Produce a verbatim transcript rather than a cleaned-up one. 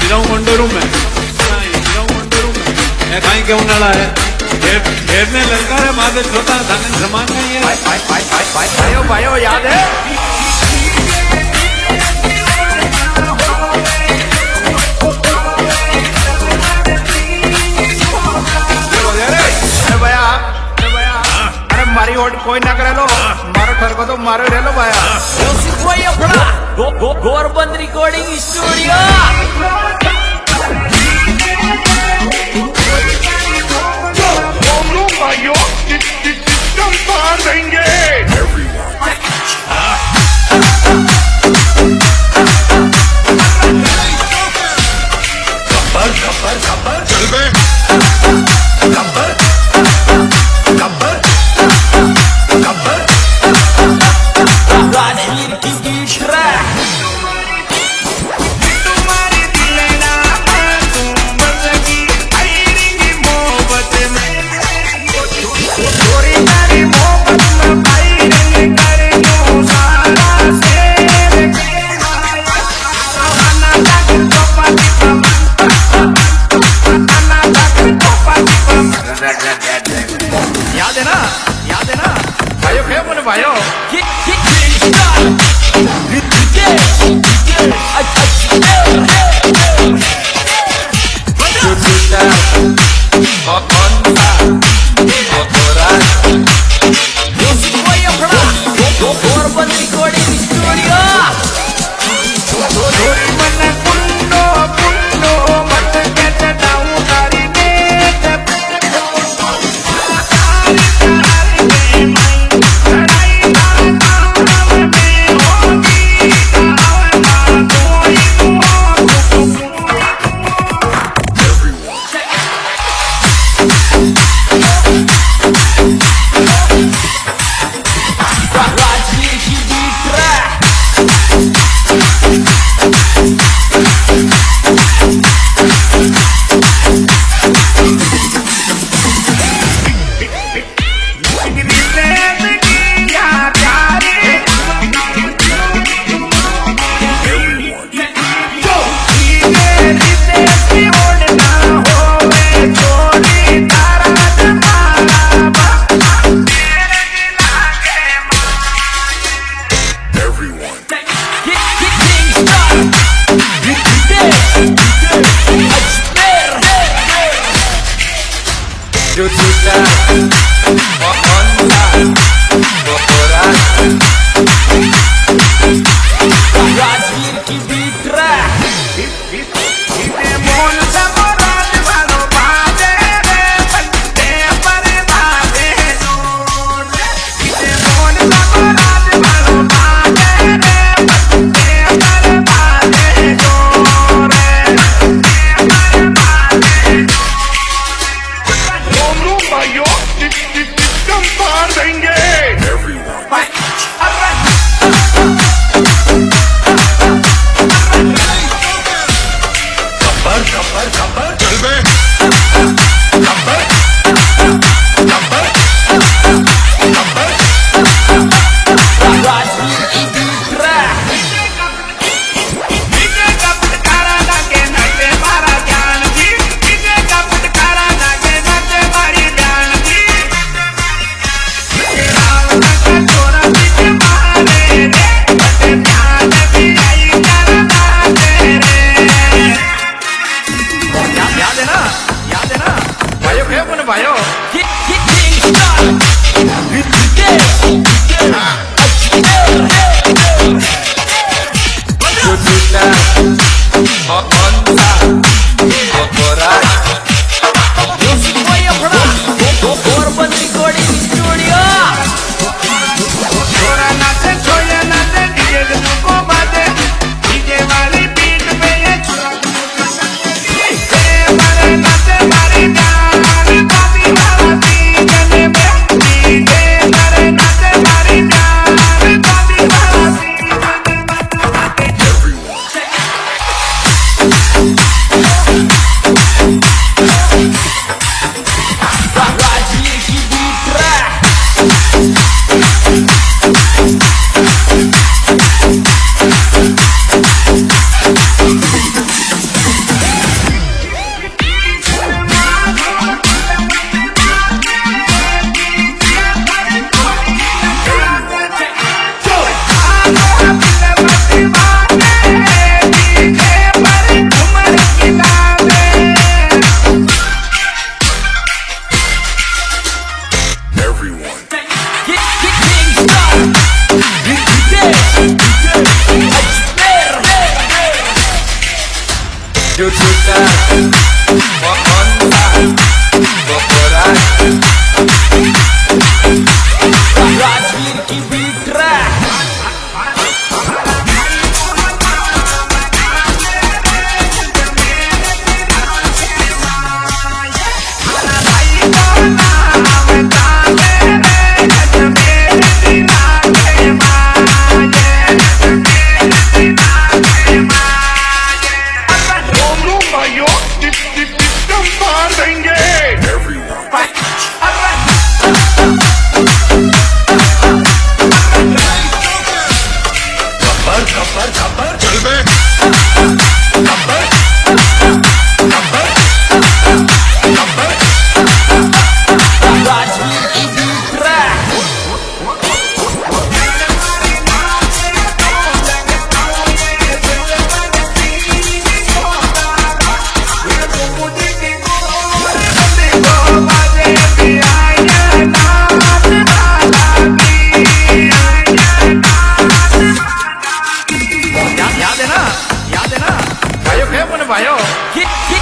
इलाऊ मंडोरू में इलाऊ मंडोरू में ये कहीं क्यों ना लाए घेर ने ललकार है मादे छोटा धान समान नहीं है भाई भाई भाई भाई भाइयों भाइयों याद है अरे भैया अरे भैया अरे मारी होट कोई ना करे लो मारो ठर को तो मारो रे लो भैया कोई अपना गो गो गोरबंद रिकॉर्डिंग स्टूडियो भाइयों सिस्टम पार देंगे गब्बर गब्बर गब्बर चल बे गब्बर गब्बर गब्बर राजवीर की तीसरा तुम्हारी दिलना तुम बसगी आईरी मोहब्बत में छोरी मेरी मोहब्बत में आईरी कर दूं सारा शेर आना तक तो पाती पम आना तक तो पाती पम याद है ना याद है ना भाइयों क्या बोले भाइयों kick kick star Gorband recording studio मन कुंडो कुंडो मत कहत दाऊ तारी नेत लड़ाई नाम में होगी दावना कोई राजवीर की तीसरा जो टूटा वो कौन-सा वो राजवीर की तीसरा मोहन समराज वालों बाजे रे बंदे पर बाजे जोर इसे मोहन समराज वालों बाजे रे बंदे पर बाजे जोर बंदे पर बाजे दोनों भाइयों सिस्टम पार देंगे गब्बर गब्बर गब्बर चल बे गब्बर गब्बर गब्बर राजवीर की तीसरा विजय का फटकारा लागे नचे मारा ज्ञान जी विजय का फटकारा लागे नचे मारी ज्ञान जी राम का छोरा विजय मारे रे बटे ज्ञान भी आई करना तेरे याद है ना याद है ना भाइयों क्या बोले भाइयों किक किक स्टार जो टूटा वो कौन-सा वो कोई अपना गोरबंद रिकॉर्डिंग स्टूडियो छोरा नाचे छोया नाचे डीजे को बाजे डीजे वाली बीट पे ये छोरा मारे नाचे मारी जान बाबी वाला डीजे में डीजे मारे नाचे मारी जान बाबी वाला DJ dudukan Monta Boboran Rajveer की बीट ट्रैक याद है ना याद है ना भाइयों क्या बोले भाइयों किक